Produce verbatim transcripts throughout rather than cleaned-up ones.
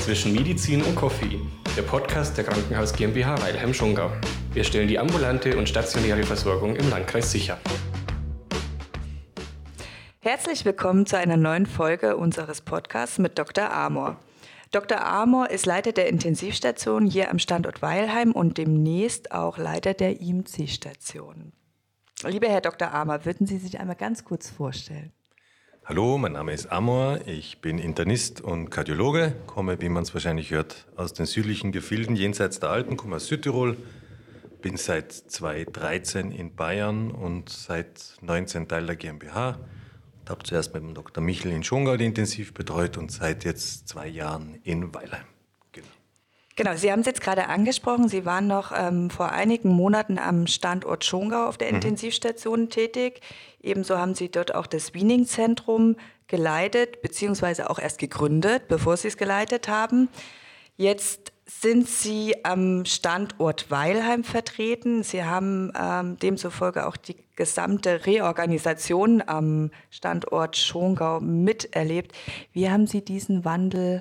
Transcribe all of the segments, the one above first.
zwischen Medizin und Koffein, der Podcast der Krankenhaus GmbH Weilheim-Schongau. Wir stellen die ambulante und stationäre Versorgung im Landkreis sicher. Herzlich willkommen zu einer neuen Folge unseres Podcasts mit Doktor Amor. Doktor Amor ist Leiter der Intensivstation hier am Standort Weilheim und demnächst auch Leiter der I M C-Station. Lieber Herr Doktor Amor, würden Sie sich einmal ganz kurz vorstellen? Hallo, mein Name ist Amor, ich bin Internist und Kardiologe, komme, wie man es wahrscheinlich hört, aus den südlichen Gefilden jenseits der Alpen, komme aus Südtirol, bin seit zweitausenddreizehn in Bayern und seit neunzehn Teil der GmbH. Ich habe zuerst mit dem Doktor Michel in Schongau die Intensiv betreut und seit jetzt zwei Jahren in Weilheim. Genau, genau Sie haben es jetzt gerade angesprochen, Sie waren noch ähm, vor einigen Monaten am Standort Schongau auf der mhm. Intensivstation tätig. Ebenso haben Sie dort auch das Weaning-Zentrum geleitet, beziehungsweise auch erst gegründet, bevor Sie es geleitet haben. Jetzt sind Sie am Standort Weilheim vertreten. Sie haben ähm, demzufolge auch die gesamte Reorganisation am Standort Schongau miterlebt. Wie haben Sie diesen Wandel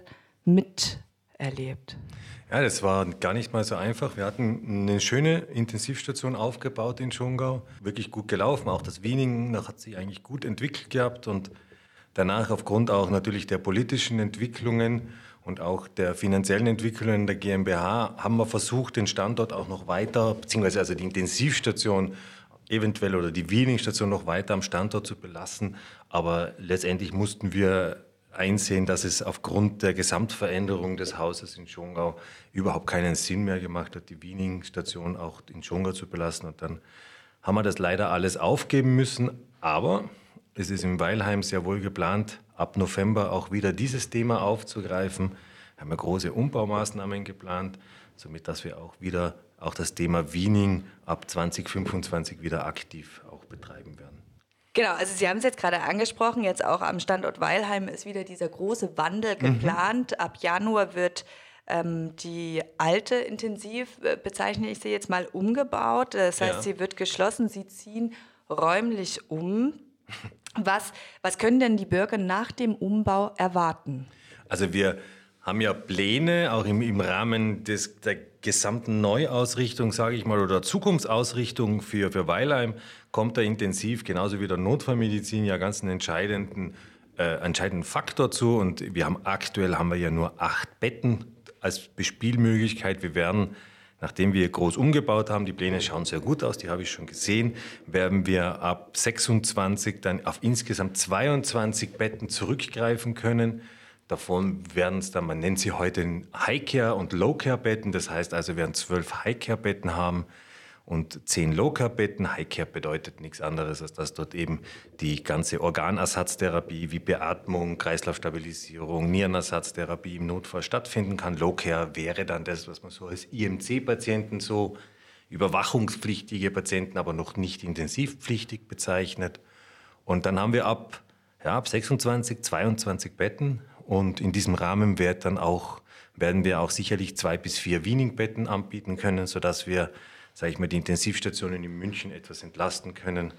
miterlebt? Ja, das war gar nicht mal so einfach. Wir hatten eine schöne Intensivstation aufgebaut in Schongau, wirklich gut gelaufen. Auch das Weaning, das hat sich eigentlich gut entwickelt gehabt und danach aufgrund auch natürlich der politischen Entwicklungen und auch der finanziellen Entwicklungen der GmbH haben wir versucht, den Standort auch noch weiter, beziehungsweise also die Intensivstation eventuell oder die Weaning-Station noch weiter am Standort zu belassen. Aber letztendlich mussten wir einsehen, dass es aufgrund der Gesamtveränderung des Hauses in Schongau überhaupt keinen Sinn mehr gemacht hat, die Weaning-Station auch in Schongau zu belassen. Und dann haben wir das leider alles aufgeben müssen. Aber es ist in Weilheim sehr wohl geplant, ab November auch wieder dieses Thema aufzugreifen. Wir haben ja große Umbaumaßnahmen geplant, somit dass wir auch wieder auch das Thema Weaning ab zwanzig fünfundzwanzig wieder aktiv auch betreiben werden. Genau, also Sie haben es jetzt gerade angesprochen, jetzt auch am Standort Weilheim ist wieder dieser große Wandel geplant. Mhm. Ab Januar wird ähm, die alte Intensiv, äh, bezeichne ich sie jetzt mal, umgebaut. Das heißt, ja. sie wird geschlossen, Sie ziehen räumlich um. Was, was können denn die Bürger nach dem Umbau erwarten? Also wir haben ja Pläne, auch im, im Rahmen des, der gesamten Neuausrichtung, sage ich mal, oder Zukunftsausrichtung für, für Weilheim, kommt der Intensiv, genauso wie der Notfallmedizin, ja ganz einen entscheidenden, äh, entscheidenden Faktor zu. Und wir haben aktuell haben wir ja nur acht Betten als Bespielmöglichkeit. Wir werden, nachdem wir groß umgebaut haben, die Pläne schauen sehr gut aus, die habe ich schon gesehen, werden wir ab sechsundzwanzig dann auf insgesamt zweiundzwanzig Betten zurückgreifen können. Davon werden es dann, man nennt sie heute High-Care- und Low-Care-Betten. Das heißt also, wir werden zwölf High-Care-Betten haben und zehn Low-Care-Betten. High-Care bedeutet nichts anderes, als dass dort eben die ganze Organersatztherapie wie Beatmung, Kreislaufstabilisierung, Nierenersatztherapie im Notfall stattfinden kann. Low-Care wäre dann das, was man so als I M C-Patienten, so überwachungspflichtige Patienten, aber noch nicht intensivpflichtig bezeichnet. Und dann haben wir ab, ja, ab sechsundzwanzig, zweiundzwanzig Betten. Und in diesem Rahmen wird dann auch, werden wir auch sicherlich zwei bis vier Weaning-Betten anbieten können, sodass wir, sage ich mal, die Intensivstationen in München etwas entlasten können.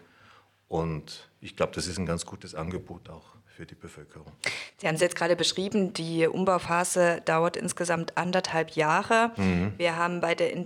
Und ich glaube, das ist ein ganz gutes Angebot auch für die Bevölkerung. Sie haben es jetzt gerade beschrieben, die Umbauphase dauert insgesamt anderthalb Jahre. Mhm. Wir haben bei der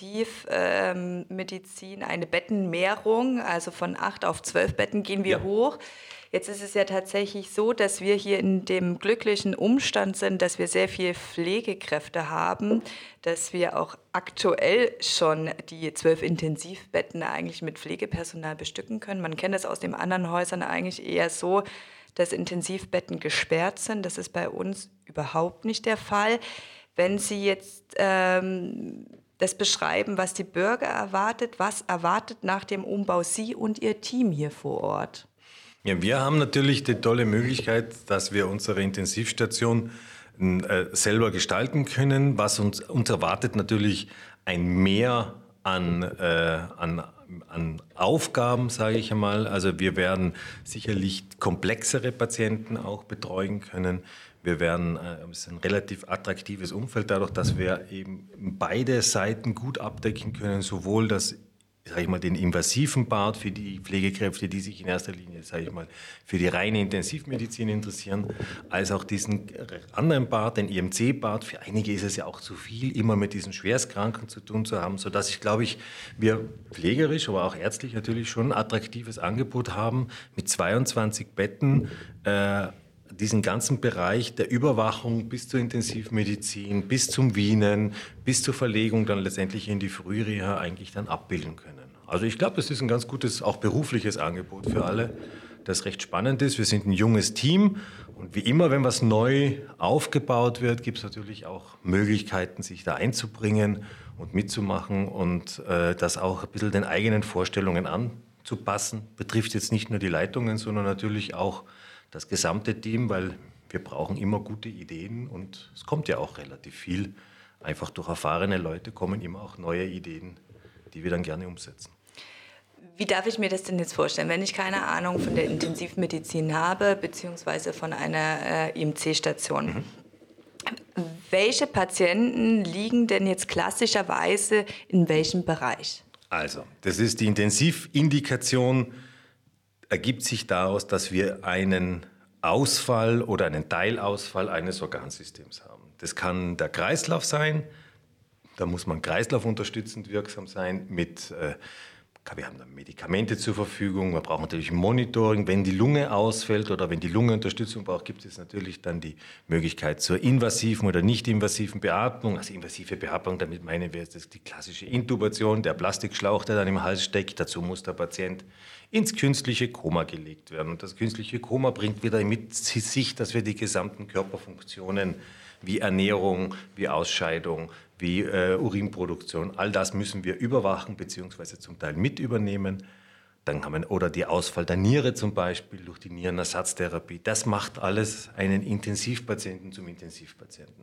Intensivmedizin eine Bettenmehrung, also von acht auf zwölf Betten gehen wir ja. hoch. Jetzt ist es ja tatsächlich so, dass wir hier in dem glücklichen Umstand sind, dass wir sehr viele Pflegekräfte haben, dass wir auch aktuell schon die zwölf Intensivbetten eigentlich mit Pflegepersonal bestücken können. Man kennt es aus den anderen Häusern eigentlich eher so, dass Intensivbetten gesperrt sind. Das ist bei uns überhaupt nicht der Fall. Wenn Sie jetzt ähm, das beschreiben, was die Bürger erwartet, was erwartet nach dem Umbau Sie und Ihr Team hier vor Ort? Ja, wir haben natürlich die tolle Möglichkeit, dass wir unsere Intensivstation äh, selber gestalten können. Was uns, uns erwartet natürlich ein Mehr an, äh, an, an Aufgaben, sage ich einmal. Also wir werden sicherlich komplexere Patienten auch betreuen können. Wir werden, äh, es ist ein relativ attraktives Umfeld, dadurch, dass wir eben beide Seiten gut abdecken können, sowohl das sage ich mal, den invasiven Part für die Pflegekräfte, die sich in erster Linie, sage ich mal, für die reine Intensivmedizin interessieren, als auch diesen anderen Part, den I M C-Part. Für einige ist es ja auch zu viel, immer mit diesen Schwerstkranken zu tun zu haben, sodass ich, glaube ich, wir pflegerisch, aber auch ärztlich natürlich schon ein attraktives Angebot haben, mit zweiundzwanzig Betten, äh, diesen ganzen Bereich der Überwachung bis zur Intensivmedizin, bis zum Wienen, bis zur Verlegung dann letztendlich in die Frühreha eigentlich dann abbilden können. Also ich glaube, das ist ein ganz gutes, auch berufliches Angebot für alle, das recht spannend ist. Wir sind ein junges Team und wie immer, wenn was neu aufgebaut wird, gibt es natürlich auch Möglichkeiten, sich da einzubringen und mitzumachen und äh, das auch ein bisschen den eigenen Vorstellungen anzupassen. Betrifft jetzt nicht nur die Leitungen, sondern natürlich auch das gesamte Team, weil wir brauchen immer gute Ideen und es kommt ja auch relativ viel. Einfach durch erfahrene Leute kommen immer auch neue Ideen, die wir dann gerne umsetzen. Wie darf ich mir das denn jetzt vorstellen, wenn ich keine Ahnung von der Intensivmedizin habe, beziehungsweise von einer äh, I M C-Station? Mhm. Welche Patienten liegen denn jetzt klassischerweise in welchem Bereich? Also, das ist die Intensivindikation, ergibt sich daraus, dass wir einen Ausfall oder einen Teilausfall eines Organsystems haben. Das kann der Kreislauf sein, da muss man kreislaufunterstützend wirksam sein mit, äh, wir haben dann Medikamente zur Verfügung, wir brauchen natürlich Monitoring. Wenn die Lunge ausfällt oder wenn die Lunge Unterstützung braucht, gibt es natürlich dann die Möglichkeit zur invasiven oder nicht invasiven Beatmung. Also invasive Beatmung, damit meinen wir jetzt die klassische Intubation, der Plastikschlauch, der dann im Hals steckt. Dazu muss der Patient ins künstliche Koma gelegt werden. Und das künstliche Koma bringt wieder mit sich, dass wir die gesamten Körperfunktionen wie Ernährung, wie Ausscheidung, wie äh, Urinproduktion, all das müssen wir überwachen bzw. zum Teil mit übernehmen. Dann haben wir, oder die Ausfall der Niere zum Beispiel durch die Nierenersatztherapie. Das macht alles einen Intensivpatienten zum Intensivpatienten.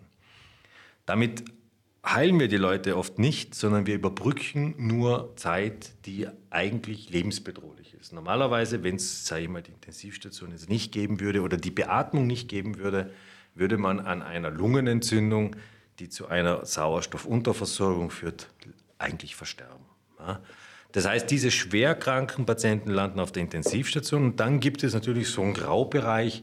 Damit heilen wir die Leute oft nicht, sondern wir überbrücken nur Zeit, die eigentlich lebensbedrohlich ist. Normalerweise, wenn es, sage ich mal, die Intensivstation jetzt nicht geben würde oder die Beatmung nicht geben würde, würde man an einer Lungenentzündung, die zu einer Sauerstoffunterversorgung führt, eigentlich versterben. Ja? Das heißt, diese schwerkranken Patienten landen auf der Intensivstation und dann gibt es natürlich so einen Graubereich,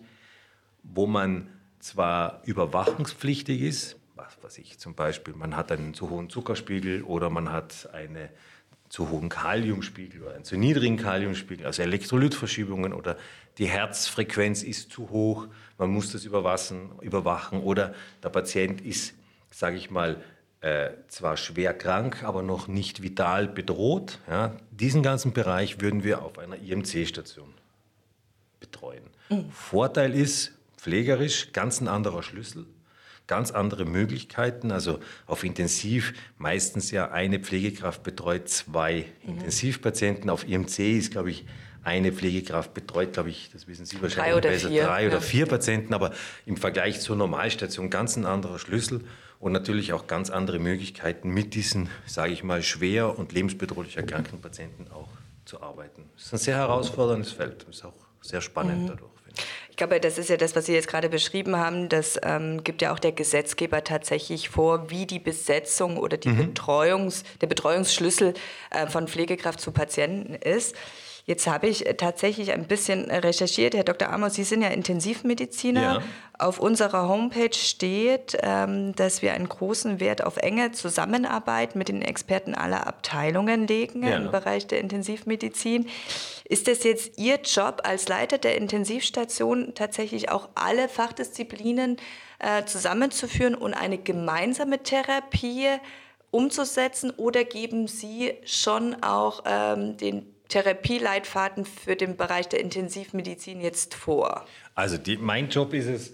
wo man zwar überwachungspflichtig ist, was weiß ich, zum Beispiel, man hat einen zu hohen Zuckerspiegel oder man hat einen zu hohen Kaliumspiegel oder einen zu niedrigen Kaliumspiegel, also Elektrolytverschiebungen oder die Herzfrequenz ist zu hoch, man muss das überwachen, überwachen oder der Patient ist, sage ich mal, äh, zwar schwer krank, aber noch nicht vital bedroht. Ja, diesen ganzen Bereich würden wir auf einer I M C-Station betreuen. Mhm. Vorteil ist, pflegerisch ganz ein anderer Schlüssel, ganz andere Möglichkeiten. Also auf Intensiv meistens ja eine Pflegekraft betreut zwei mhm. Intensivpatienten. Auf I M C ist, glaube ich, eine Pflegekraft betreut, glaube ich, das wissen Sie wahrscheinlich drei oder besser, vier, drei oder ja. vier Patienten. Aber im Vergleich zur Normalstation ganz ein anderer Schlüssel und natürlich auch ganz andere Möglichkeiten, mit diesen, sage ich mal, schwer und lebensbedrohlich erkrankten Patienten auch zu arbeiten. Das ist ein sehr herausforderndes Feld. Das ist auch sehr spannend mhm. dadurch. Ich glaube, das ist ja das, was Sie jetzt gerade beschrieben haben. Das ähm, gibt ja auch der Gesetzgeber tatsächlich vor, wie die Besetzung oder die mhm. Betreuungs-, der Betreuungsschlüssel äh, von Pflegekraft zu Patienten ist. Jetzt habe ich tatsächlich ein bisschen recherchiert. Herr Doktor Amos, Sie sind ja Intensivmediziner. Ja. Auf unserer Homepage steht, ähm, dass wir einen großen Wert auf enge Zusammenarbeit mit den Experten aller Abteilungen legen ja. im Bereich der Intensivmedizin. Ist das jetzt Ihr Job als Leiter der Intensivstation, tatsächlich auch alle Fachdisziplinen äh, zusammenzuführen und eine gemeinsame Therapie umzusetzen? Oder geben Sie schon auch ähm, den Therapieleitfaden für den Bereich der Intensivmedizin jetzt vor? Also die, mein Job ist es,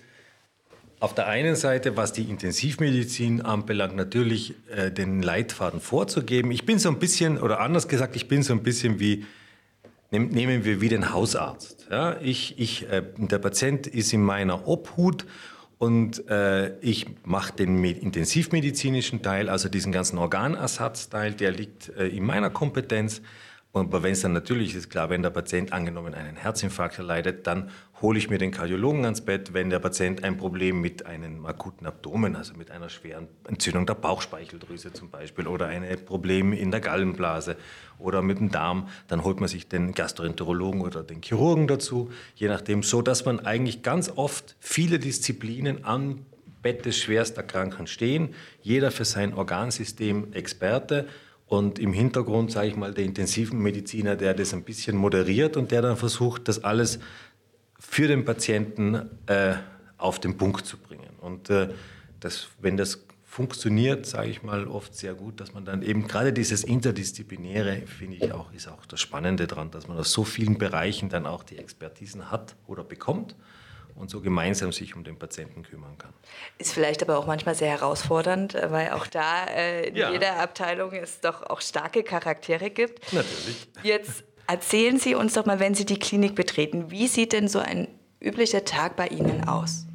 auf der einen Seite, was die Intensivmedizin anbelangt, natürlich äh, den Leitfaden vorzugeben. Ich bin so ein bisschen, oder anders gesagt, ich bin so ein bisschen wie, nehm, nehmen wir wie den Hausarzt. Ja? Ich, ich, äh, der Patient ist in meiner Obhut und äh, ich mache den intensivmedizinischen Teil, also diesen ganzen Organersatzteil, der liegt äh, in meiner Kompetenz. Aber wenn es dann natürlich ist, klar, wenn der Patient angenommen einen Herzinfarkt erleidet, dann hole ich mir den Kardiologen ans Bett. Wenn der Patient ein Problem mit einem akuten Abdomen, also mit einer schweren Entzündung der Bauchspeicheldrüse zum Beispiel oder ein Problem in der Gallenblase oder mit dem Darm, dann holt man sich den Gastroenterologen oder den Chirurgen dazu, je nachdem, so dass man eigentlich ganz oft viele Disziplinen am Bett des schwerst Erkrankten stehen, jeder für sein Organsystem Experte. Und im Hintergrund, sage ich mal, der intensiven Mediziner, der das ein bisschen moderiert und der dann versucht, das alles für den Patienten äh, auf den Punkt zu bringen. Und äh, das, wenn das funktioniert, sage ich mal, oft sehr gut, dass man dann eben gerade dieses Interdisziplinäre, finde ich auch, ist auch das Spannende daran, dass man aus so vielen Bereichen dann auch die Expertisen hat oder bekommt und so gemeinsam sich um den Patienten kümmern kann. Ist vielleicht aber auch manchmal sehr herausfordernd, weil auch da äh, in ja. jeder Abteilung es doch auch starke Charaktere gibt. Natürlich. Jetzt erzählen Sie uns doch mal, wenn Sie die Klinik betreten, wie sieht denn so ein üblicher Tag bei Ihnen aus?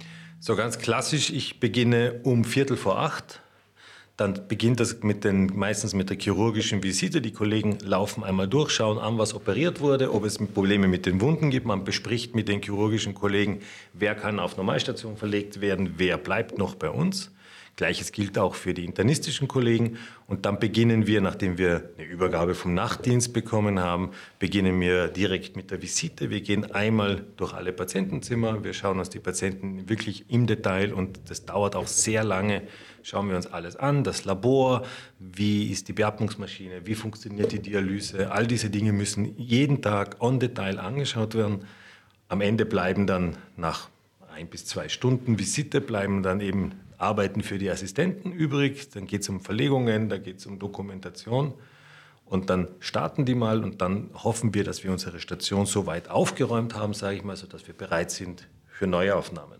So ganz klassisch, ich beginne um Viertel vor acht. Dann beginnt das mit den, meistens mit der chirurgischen Visite. Die Kollegen laufen einmal durch, schauen an, was operiert wurde, ob es Probleme mit den Wunden gibt. Man bespricht mit den chirurgischen Kollegen, wer kann auf Normalstation verlegt werden, wer bleibt noch bei uns. Gleiches gilt auch für die internistischen Kollegen. Und dann beginnen wir, nachdem wir eine Übergabe vom Nachtdienst bekommen haben, beginnen wir direkt mit der Visite. Wir gehen einmal durch alle Patientenzimmer. Wir schauen uns die Patienten wirklich im Detail, und das dauert auch sehr lange, schauen wir uns alles an. Das Labor, wie ist die Beatmungsmaschine, wie funktioniert die Dialyse. All diese Dinge müssen jeden Tag on Detail angeschaut werden. Am Ende bleiben dann nach ein bis zwei Stunden Visite, bleiben dann eben Arbeiten für die Assistenten übrig, dann geht es um Verlegungen, da geht es um Dokumentation und dann starten die mal und dann hoffen wir, dass wir unsere Station so weit aufgeräumt haben, sage ich mal, sodass wir bereit sind für Neuaufnahmen.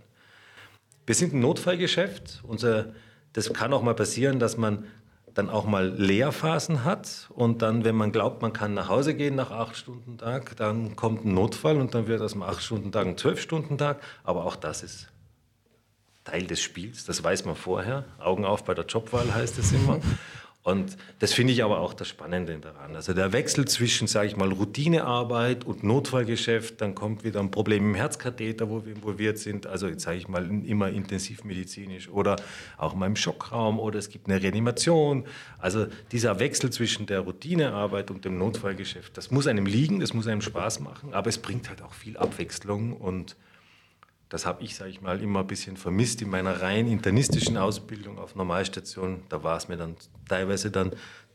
Wir sind ein Notfallgeschäft, unser, das kann auch mal passieren, dass man dann auch mal Leerphasen hat und dann, wenn man glaubt, man kann nach Hause gehen nach acht Stunden Tag, dann kommt ein Notfall und dann wird aus dem acht Stunden Tag ein zwölf Stunden Tag, aber auch das ist Teil des Spiels, das weiß man vorher. Augen auf bei der Jobwahl heißt es immer. Und das finde ich aber auch das Spannende daran. Also der Wechsel zwischen, sage ich mal, Routinearbeit und Notfallgeschäft, dann kommt wieder ein Problem im Herzkatheter, wo wir involviert sind, also jetzt sage ich mal immer intensivmedizinisch oder auch mal im Schockraum oder es gibt eine Reanimation. Also dieser Wechsel zwischen der Routinearbeit und dem Notfallgeschäft, das muss einem liegen, das muss einem Spaß machen, aber es bringt halt auch viel Abwechslung und das habe ich, sage ich mal, immer ein bisschen vermisst in meiner rein internistischen Ausbildung auf Normalstation. Da war es mir dann teilweise dann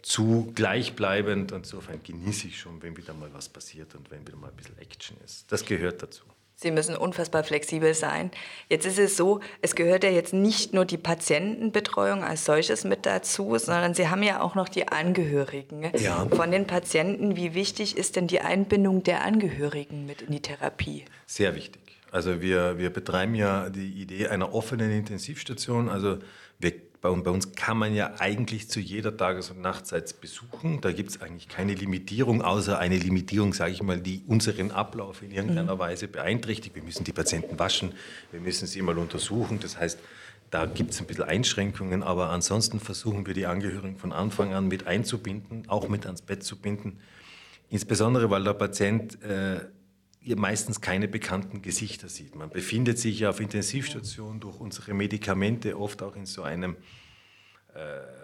zu gleichbleibend. Insofern genieße ich schon, wenn wieder mal was passiert und wenn wieder mal ein bisschen Action ist. Das gehört dazu. Sie müssen unfassbar flexibel sein. Jetzt ist es so, es gehört ja jetzt nicht nur die Patientenbetreuung als solches mit dazu, sondern Sie haben ja auch noch die Angehörigen ja. von den Patienten. Wie wichtig ist denn die Einbindung der Angehörigen mit in die Therapie? Sehr wichtig. Also wir, wir betreiben ja die Idee einer offenen Intensivstation. Also wir, bei, bei uns kann man ja eigentlich zu jeder Tages- und Nachtzeit besuchen. Da gibt es eigentlich keine Limitierung, außer eine Limitierung, sage ich mal, die unseren Ablauf in irgendeiner mhm. Weise beeinträchtigt. Wir müssen die Patienten waschen, wir müssen sie mal untersuchen. Das heißt, da gibt es ein bisschen Einschränkungen, aber ansonsten versuchen wir die Angehörigen von Anfang an mit einzubinden, auch mit ans Bett zu binden. Insbesondere, weil der Patient äh, ihr meistens keine bekannten Gesichter sieht. Man befindet sich ja auf Intensivstationen durch unsere Medikamente oft auch in so einem äh,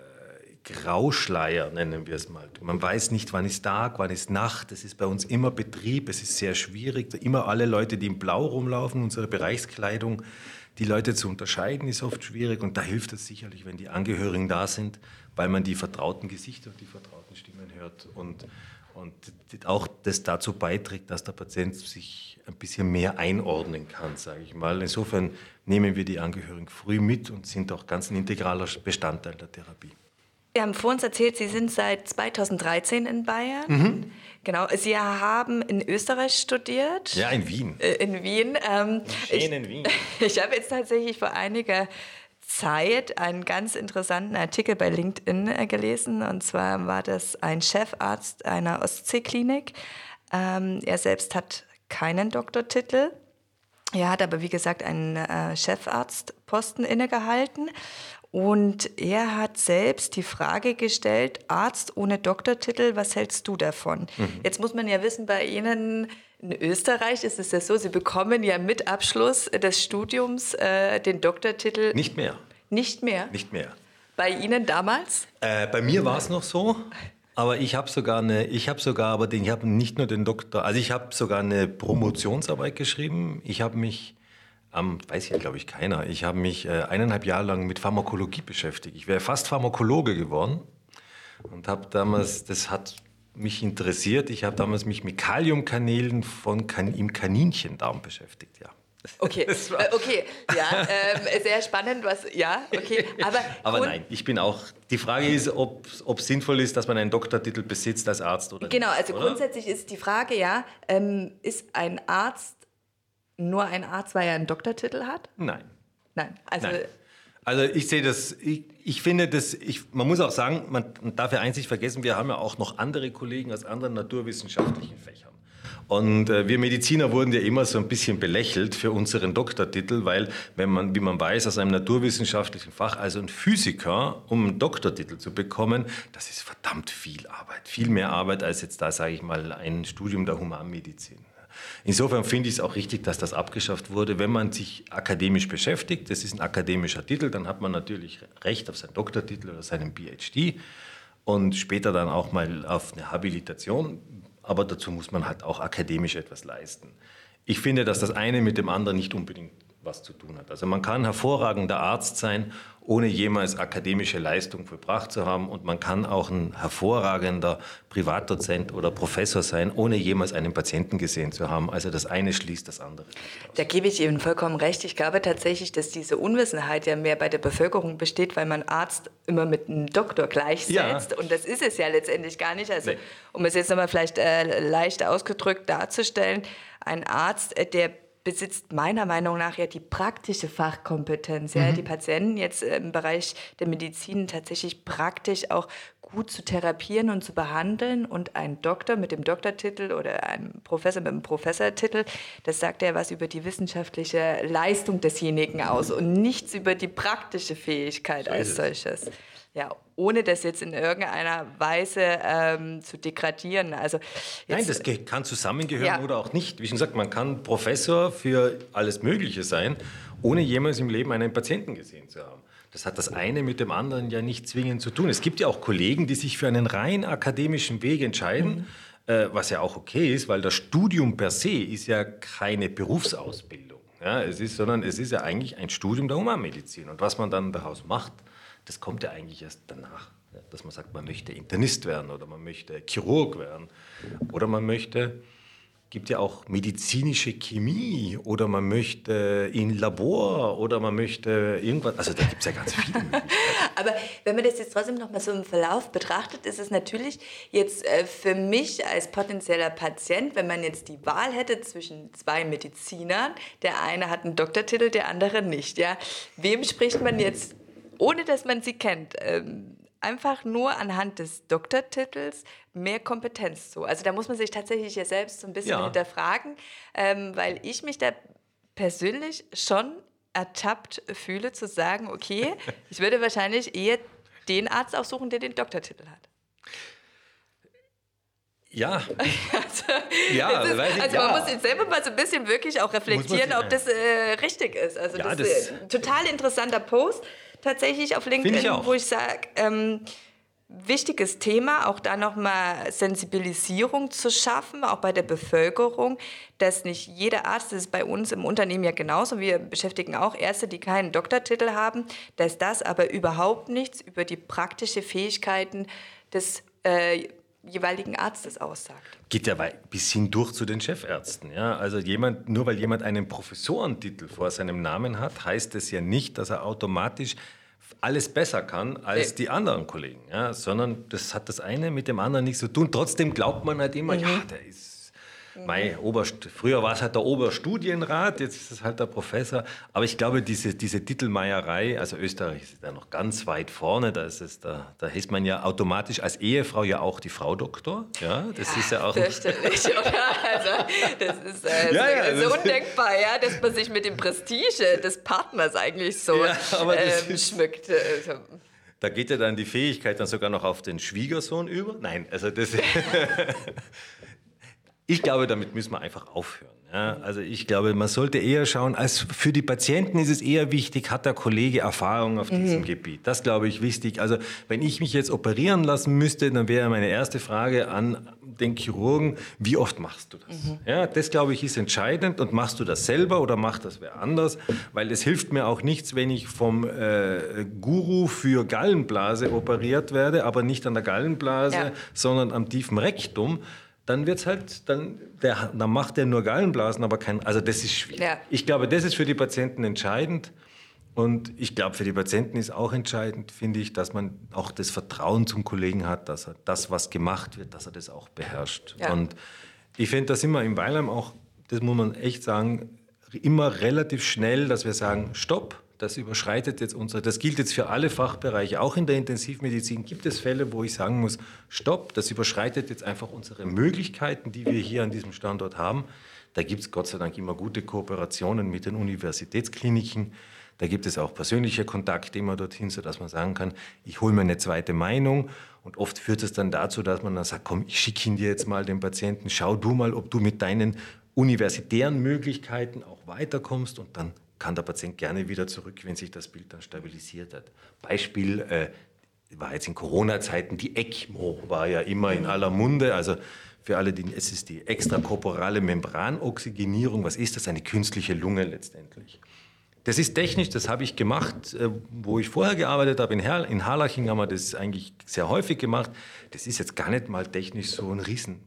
Grauschleier, nennen wir es mal. Man weiß nicht, wann ist Tag, wann ist Nacht. Es ist bei uns immer Betrieb, es ist sehr schwierig. Immer alle Leute, die in Blau rumlaufen, unsere Bereichskleidung, die Leute zu unterscheiden, ist oft schwierig. Und da hilft es sicherlich, wenn die Angehörigen da sind, weil man die vertrauten Gesichter und die vertrauten Stimmen hört und Und auch das dazu beiträgt, dass der Patient sich ein bisschen mehr einordnen kann, sage ich mal. Insofern nehmen wir die Angehörigen früh mit und sind auch ganz ein integraler Bestandteil der Therapie. Sie haben vor uns erzählt, Sie sind seit zweitausenddreizehn in Bayern. Mhm. Genau, Sie haben in Österreich studiert. Ja, in Wien. Äh, in Wien. Ähm, Schön ich, in Wien. Ich habe jetzt tatsächlich vor einiger Zeit einen ganz interessanten Artikel bei LinkedIn gelesen. Und zwar war das ein Chefarzt einer Ostseeklinik. Ähm, er selbst hat keinen Doktortitel. Er hat aber, wie gesagt, einen äh, Chefarztposten innegehalten. Und er hat selbst die Frage gestellt, Arzt ohne Doktortitel, was hältst du davon? Mhm. Jetzt muss man ja wissen, bei Ihnen in Österreich ist es ja so, Sie bekommen ja mit Abschluss des Studiums äh, den Doktortitel. Nicht mehr. Nicht mehr? Nicht mehr. Bei Ihnen damals? Äh, bei mir war es noch so, aber ich habe sogar eine, ich habe sogar, aber den, ich habe nicht nur den Doktor, also ich habe sogar eine Promotionsarbeit geschrieben. Ich habe mich Ähm, weiß ja, glaube ich, keiner. Ich habe mich äh, eineinhalb Jahre lang mit Pharmakologie beschäftigt. Ich wäre fast Pharmakologe geworden und habe damals, das hat mich interessiert, ich habe damals mich mit Kaliumkanälen von kan im Kaninchendarm beschäftigt, ja. Okay, äh, okay, ja, ähm, sehr spannend, was, ja, okay, aber... aber nein, ich bin auch, die Frage ist, ob es sinnvoll ist, dass man einen Doktortitel besitzt als Arzt oder genau, nicht. Genau, also oder? Grundsätzlich ist die Frage, ja, ähm, ist ein Arzt nur ein Arzt, weil er einen Doktortitel hat? Nein. Nein, also... Nein. Also ich sehe das, ich, ich finde das, ich, man muss auch sagen, man, man darf ja eins nicht vergessen, wir haben ja auch noch andere Kollegen aus anderen naturwissenschaftlichen Fächern. Und äh, wir Mediziner wurden ja immer so ein bisschen belächelt für unseren Doktortitel, weil, wenn man, wie man weiß, aus einem naturwissenschaftlichen Fach, also ein Physiker, um einen Doktortitel zu bekommen, das ist verdammt viel Arbeit. Viel mehr Arbeit als jetzt da, sage ich mal, ein Studium der Humanmedizin. Insofern finde ich es auch richtig, dass das abgeschafft wurde. Wenn man sich akademisch beschäftigt, das ist ein akademischer Titel, dann hat man natürlich Recht auf seinen Doktortitel oder seinen P H D und später dann auch mal auf eine Habilitation. Aber dazu muss man halt auch akademisch etwas leisten. Ich finde, dass das eine mit dem anderen nicht unbedingt was zu tun hat. Also man kann hervorragender Arzt sein, ohne jemals akademische Leistung vollbracht zu haben. Und man kann auch ein hervorragender Privatdozent oder Professor sein, ohne jemals einen Patienten gesehen zu haben. Also das eine schließt das andere nicht aus. Da gebe ich Ihnen vollkommen recht. Ich glaube tatsächlich, dass diese Unwissenheit ja mehr bei der Bevölkerung besteht, weil man Arzt immer mit einem Doktor gleichsetzt. Ja. Und das ist es ja letztendlich gar nicht. Also, nee. Um es jetzt nochmal vielleicht äh, leicht ausgedrückt darzustellen, ein Arzt, äh, der besitzt meiner Meinung nach ja die praktische Fachkompetenz, ja, mhm. die Patienten jetzt im Bereich der Medizin tatsächlich praktisch auch gut zu therapieren und zu behandeln. Und ein Doktor mit dem Doktortitel oder ein Professor mit dem Professortitel, das sagt ja was über die wissenschaftliche Leistung desjenigen aus und nichts über die praktische Fähigkeit so als solches. Ja, ohne das jetzt in irgendeiner Weise ähm, zu degradieren. Also jetzt, Nein, das kann zusammengehören ja. oder auch nicht. Wie schon gesagt, man kann Professor für alles Mögliche sein, ohne jemals im Leben einen Patienten gesehen zu haben. Das hat das eine mit dem anderen ja nicht zwingend zu tun. Es gibt ja auch Kollegen, die sich für einen rein akademischen Weg entscheiden, mhm. äh, was ja auch okay ist, weil das Studium per se ist ja keine Berufsausbildung. Ja, es ist, sondern es ist ja eigentlich ein Studium der Humanmedizin. Und was man dann daraus macht, das kommt ja eigentlich erst danach, dass man sagt, man möchte Internist werden oder man möchte Chirurg werden oder man möchte, gibt ja auch medizinische Chemie oder man möchte in Labor oder man möchte irgendwas, also da gibt es ja ganz viele Möglichkeiten. Aber wenn man das jetzt trotzdem noch mal so im Verlauf betrachtet, ist es natürlich jetzt äh, für mich als potenzieller Patient, wenn man jetzt die Wahl hätte zwischen zwei Medizinern, der eine hat einen Doktortitel, der andere nicht, ja, wem spricht man jetzt, ohne dass man sie kennt, ähm, einfach nur anhand des Doktortitels mehr Kompetenz zu? Also da muss man sich tatsächlich ja selbst so ein bisschen ja. hinterfragen, ähm, weil ich mich da persönlich schon ertappt fühle, zu sagen, okay, ich würde wahrscheinlich eher den Arzt aussuchen, der den Doktortitel hat. Ja. Also, ja, ist, weiß ich, also ja. man muss jetzt selber mal so ein bisschen wirklich auch reflektieren, ob das äh, richtig ist. Also ja, das, das ist ein total interessanter Post tatsächlich auf LinkedIn, ich wo ich sage, ähm, wichtiges Thema, auch da nochmal Sensibilisierung zu schaffen, auch bei der Bevölkerung, dass nicht jeder Arzt, das ist bei uns im Unternehmen ja genauso, wir beschäftigen auch Ärzte, die keinen Doktortitel haben, dass das aber überhaupt nichts über die praktische Fähigkeiten des äh, jeweiligen Arztes aussagt. Geht ja bis hin durch zu den Chefärzten. Ja? Also jemand, nur weil jemand einen Professorentitel vor seinem Namen hat, heißt es ja nicht, dass er automatisch alles besser kann als nee. die anderen Kollegen. Ja? Sondern das hat das eine mit dem anderen nichts zu tun. Trotzdem glaubt man halt immer, mhm. ja, der ist Mei, Oberst- früher war es halt der Oberstudienrat, jetzt ist es halt der Professor. Aber ich glaube, diese, diese Titelmeierei, also Österreich ist da noch ganz weit vorne. Da ist es, da, da heißt man ja automatisch als Ehefrau ja auch die Frau Doktor. Ja, das ja, ist ja auch. Fürchterlich, oder? Also, das ist äh, ja, ja, so, so das undenkbar, ja, dass man sich mit dem Prestige des Partners eigentlich so ja, ähm, ist, schmückt. Also. Da geht ja dann die Fähigkeit dann sogar noch auf den Schwiegersohn über. Nein, also das. Ich glaube, damit müssen wir einfach aufhören. Ja, also ich glaube, man sollte eher schauen, als für die Patienten ist es eher wichtig, hat der Kollege Erfahrung auf diesem mhm. Gebiet. Das glaube ich wichtig. Also wenn ich mich jetzt operieren lassen müsste, dann wäre meine erste Frage an den Chirurgen, wie oft machst du das? Mhm. Ja, das glaube ich ist entscheidend. Und machst du das selber oder macht das wer anders? Weil es hilft mir auch nichts, wenn ich vom äh, Guru für Gallenblase operiert werde, aber nicht an der Gallenblase, ja. sondern am tiefen Rektum. Dann wird's halt, dann, der, dann macht der nur Gallenblasen, aber kein, also das ist schwierig. Ja. Ich glaube, das ist für die Patienten entscheidend. Und ich glaube, für die Patienten ist auch entscheidend, finde ich, dass man auch das Vertrauen zum Kollegen hat, dass er das, was gemacht wird, dass er das auch beherrscht. Ja. Und ich finde das immer im Weilheim auch, das muss man echt sagen, immer relativ schnell, dass wir sagen, stopp. Das überschreitet jetzt unsere, das gilt jetzt für alle Fachbereiche, auch in der Intensivmedizin gibt es Fälle, wo ich sagen muss, stopp, das überschreitet jetzt einfach unsere Möglichkeiten, die wir hier an diesem Standort haben. Da gibt es Gott sei Dank immer gute Kooperationen mit den Universitätskliniken. Da gibt es auch persönliche Kontakte immer dorthin, sodass man sagen kann, ich hole mir eine zweite Meinung. Und oft führt es dann dazu, dass man dann sagt, komm, ich schicke ihn dir jetzt mal den Patienten, schau du mal, ob du mit deinen universitären Möglichkeiten auch weiterkommst und dann kann der Patient gerne wieder zurück, wenn sich das Bild dann stabilisiert hat. Beispiel äh, war jetzt in Corona-Zeiten, die ECMO war ja immer in aller Munde. Also für alle, die, es ist die extrakorporale Membranoxygenierung. Was ist das? Eine künstliche Lunge letztendlich. Das ist technisch, das habe ich gemacht, äh, wo ich vorher gearbeitet habe. In, Her- in Harlaching haben wir das eigentlich sehr häufig gemacht. Das ist jetzt gar nicht mal technisch so ein Riesen,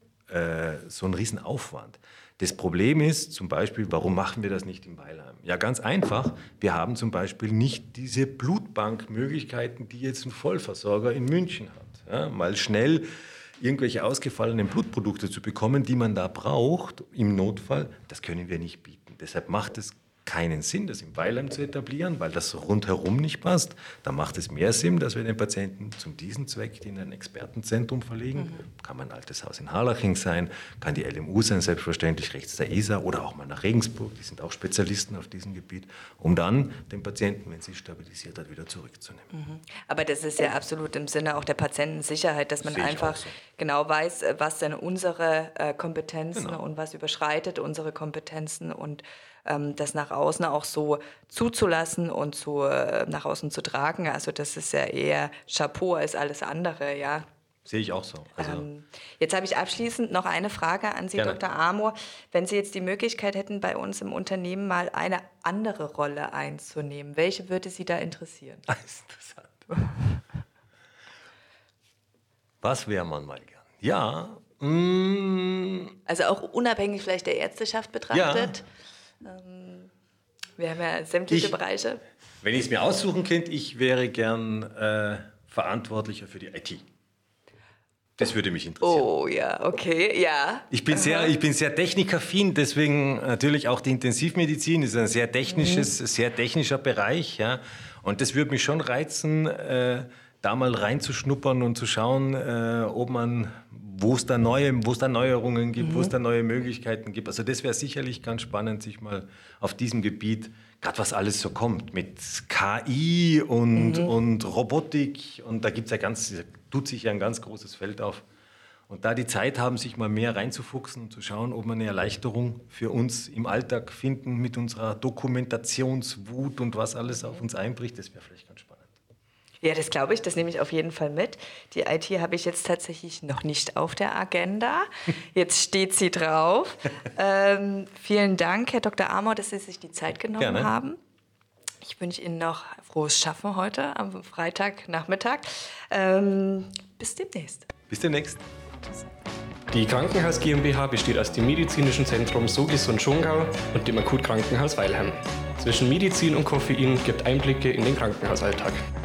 äh, so ein Riesenaufwand. Das Problem ist zum Beispiel, warum machen wir das nicht in Weilheim? Ja, ganz einfach. Wir haben zum Beispiel nicht diese Blutbankmöglichkeiten, die jetzt ein Vollversorger in München hat. Ja, mal schnell irgendwelche ausgefallenen Blutprodukte zu bekommen, die man da braucht im Notfall, das können wir nicht bieten. Deshalb macht es keinen Sinn, das in Weilheim zu etablieren, weil das rundherum nicht passt. Da macht es mehr Sinn, dass wir den Patienten zum diesem Zweck in ein Expertenzentrum verlegen. Mhm. Kann mein altes Haus in Harlaching sein, kann die L M U sein, selbstverständlich rechts der I S A oder auch mal nach Regensburg, die sind auch Spezialisten auf diesem Gebiet, um dann den Patienten, wenn sie stabilisiert hat, wieder zurückzunehmen. Mhm. Aber das ist ja absolut im Sinne auch der Patientensicherheit, dass man einfach so genau weiß, was denn unsere äh, Kompetenzen genau. und was überschreitet unsere Kompetenzen und ähm, das nach außen auch so zuzulassen und zu, äh, nach außen zu tragen. Also das ist ja eher Chapeau als alles andere, ja. Sehe ich auch so. Also ähm, jetzt habe ich abschließend noch eine Frage an Sie, gerne. Doktor Amor. Wenn Sie jetzt die Möglichkeit hätten, bei uns im Unternehmen mal eine andere Rolle einzunehmen, welche würde Sie da interessieren? Das ist interessant. Was wäre man mal gern? Ja. Mm. Also auch unabhängig vielleicht der Ärzteschaft betrachtet. Ja. Ähm, wir haben ja sämtliche ich, Bereiche. Wenn ich es mir aussuchen könnte, ich wäre gern äh, Verantwortlicher für die I T. Das würde mich interessieren. Oh ja, okay, ja. Ich bin sehr, ich bin sehr technikaffin, deswegen natürlich auch die Intensivmedizin ist ein sehr technisches, mhm. sehr technischer Bereich, ja. Und das würde mich schon reizen, äh, da mal reinzuschnuppern und zu schauen, äh, ob man, wo es da neue, wo es da Neuerungen gibt, mhm. wo es da neue Möglichkeiten gibt. Also das wäre sicherlich ganz spannend, sich mal auf diesem Gebiet, gerade was alles so kommt, mit K I und, mhm. und Robotik und da gibt's ja ganz, tut sich ja ein ganz großes Feld auf. Und da die Zeit haben, sich mal mehr reinzufuchsen und zu schauen, ob wir eine Erleichterung für uns im Alltag finden mit unserer Dokumentationswut und was alles auf uns einbricht, das wäre vielleicht ganz spannend. Ja, das glaube ich, das nehme ich auf jeden Fall mit. Die I T habe ich jetzt tatsächlich noch nicht auf der Agenda. Jetzt steht sie drauf. ähm, vielen Dank, Herr Doktor Amor, dass Sie sich die Zeit genommen Gerne. haben. Ich wünsche Ihnen noch frohes Schaffen heute am Freitagnachmittag. Ähm, bis demnächst. Bis demnächst. Die Krankenhaus GmbH besteht aus dem medizinischen Zentrum So Gesund Schongau und dem Akutkrankenhaus Weilheim. Zwischen Medizin und Koffein gibt Einblicke in den Krankenhausalltag.